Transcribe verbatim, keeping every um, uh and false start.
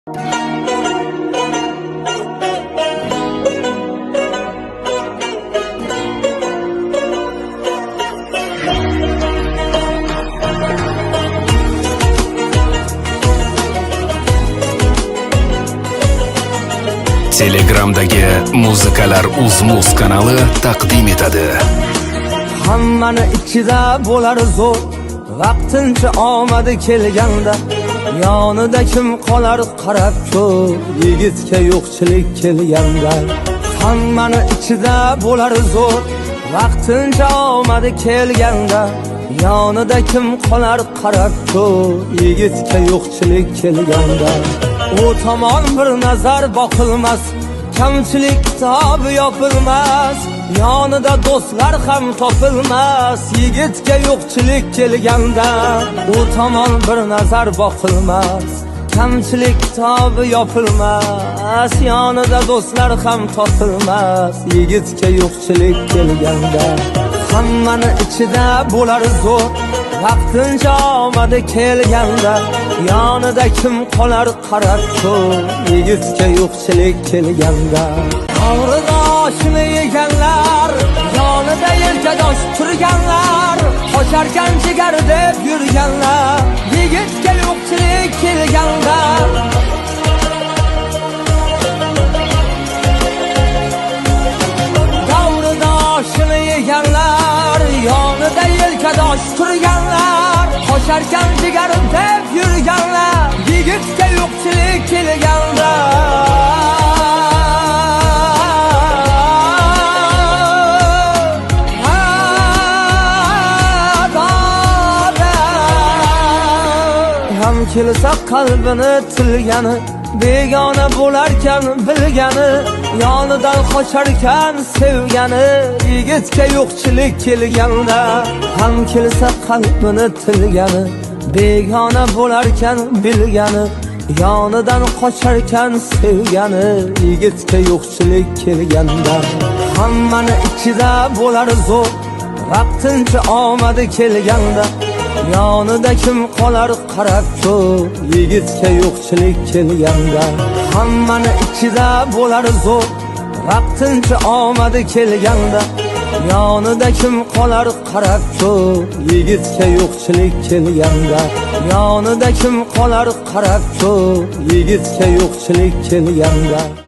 Telegramdagi Muzikalar Uzmuz kanali taqdim etadi. Hammani ichida bo'lar zo'r, vaqtincha omadi kelganda, yonida kim qolar qarab ko'r, yigitga yo'qchilik kelganda. Hammani ichida bo'lar zo'r, vaqtincha omadi kelganda, yonida kim qolar qarab ko'r, yigitga yo'qchilik kelganda. U tomon bir nazar boqilmas, kamchilik kitobi yopilmas, yonida do'stlar ham topilmas, yigitga yo'qchilik kelganda. U tomon bir nazar boqilmas, kamchilik kitobi yopilmas, yonida do'stlar ham topilmas, yigitga yo'qchilik kelganda. Hammani ichida bo'lar zo'r, vaqtincha omadi kelganda, yonida kim qolar qarab ko'r, yigitga yo'qchilik kelganda. To'g'rida oshni yeganlar, yonida yelkadosh turganlar, qocharkan jigar deb yurganlar, yigitga yo'qchilik kelganda. To'g'rida oshni yeganlar, yonida yelkadosh turganlar, qocharkan jigar deb yurganlar, yigitga yo'qchilik kelganda. Ham kelsa qalbini tilgani, begona bo'larkan bilgani, yonidan qocharkan sevgani, yigitga yo'qchilik kelganda. Ham kelsa qalbini tilgani, begona bo'larkan bilgani, yonidan qocharkan sevgani, yigitga yo'qchilik kelganda. Hammani ichida bo'lar zo'r, vaqtincha omadi kelganda, yonida kim qolar qarab ko'r, yigitga yo'qchilik kelganda. Hammani ichida bo'lar zo'r, vaqtincha omadi kelganda, yonida kim qolar qarab ko'r, yigitga yo'qchilik kelganda. Yonida kim qolar qarab ko'r, yigitga yo'qchilik kelganda.